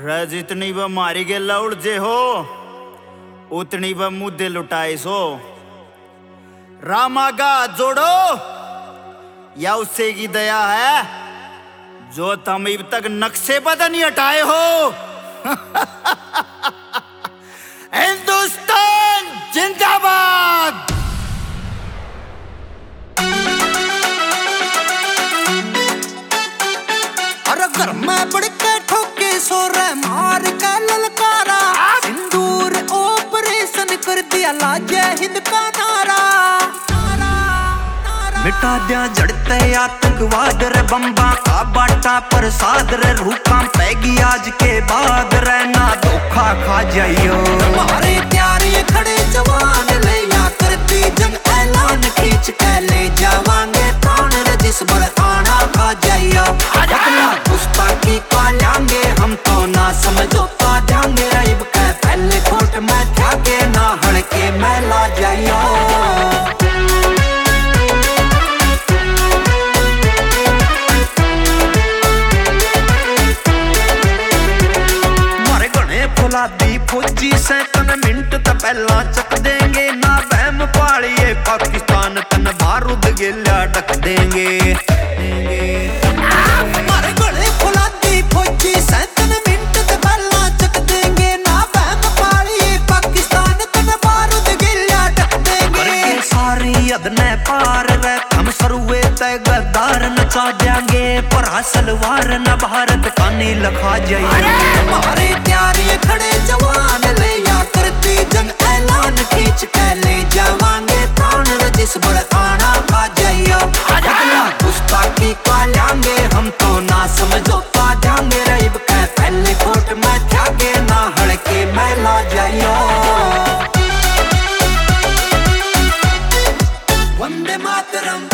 रे जितनी व मारी गे लौड़ जे हो उतनी व मुद्दे लुटाए सो। रामागा जोड़ो या उससे की दया है जो तुम अब तक नक्शे बदन नहीं हटाए हो। हिंदुस्तान जिंदाबाद। अरे घर में बढ़ के ठोके सोरे मार के ललकारा, सिंदूर ऑपरेशन कर दिया लाजे हिंद का नारा। मिटा दिया जड़ते आतंकवाद रे बम्बा का बाटा प्रसाद रे रूखा पैगी आज के बाद रे ना धोखा खा जाइयो। हमारे प्यारे खड़े जवान ले या करती जंग ऐलान खींच के ले जावांगे प्राण रे जिस बल आना खा जाइयो। अपना गुस्ताखी का लांगे हम तो ना समझो पा जाएंगे राइब के पहले कोट में ठाके ना हड़के में ला जाइयो। फुलादी फौजी से तन मिनट त पहला चक देंगे ना बहम पालिए पाकिस्तान तन बारूद गिला ढक देंगे। हमारे गले फुलादी फौजी से तन मिनट त पहला चक देंगे ना बहम पालिए पाकिस्तान तन बारूद गिला ढक देंगे। सारी हद ने पार रे हम सरुए तय गद्दार नचा जाएंगे पर सलवार न भारत का नी लखा जाइए। हमारे प्यारे खड़े जवान ले या करती जंग ऐलान खींच के ले जावांगे प्राण जिस बड़ आना खा जाइयो। अपना गुस्ताखी का लांगे हम तो ना समझो पा जाएंगे राइब के पहले कोट में ठाके ना हड़के में ला जाइयो। वंदे मातरम।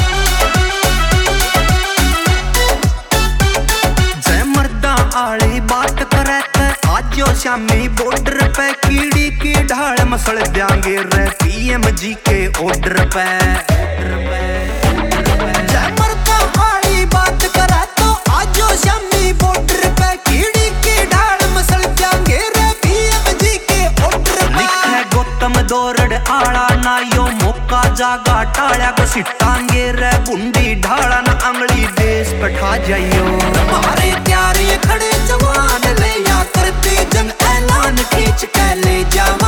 जय मर्दा आली बात करे आजो शामी बॉर्डर पे कीड़ी की ढाल मसल देंगे रे पीएम जी के ऑर्डर पे। जय मर्दा आली बात करे तो आजो शामी बॉर्डर पे कीड़ी की ढाल मसल देंगे रे पीएम जी के ऑर्डर पे। लिखे गौतम दौरड़ आला ना यो मौका जागा टाड़ा घसीटांगे रे बुंडी ढाला ना अंगली देश बैठा जाइयो। हमारे प्यारे खड़े जवान ले या करती जंग ऐलान खींच के ले जाओ।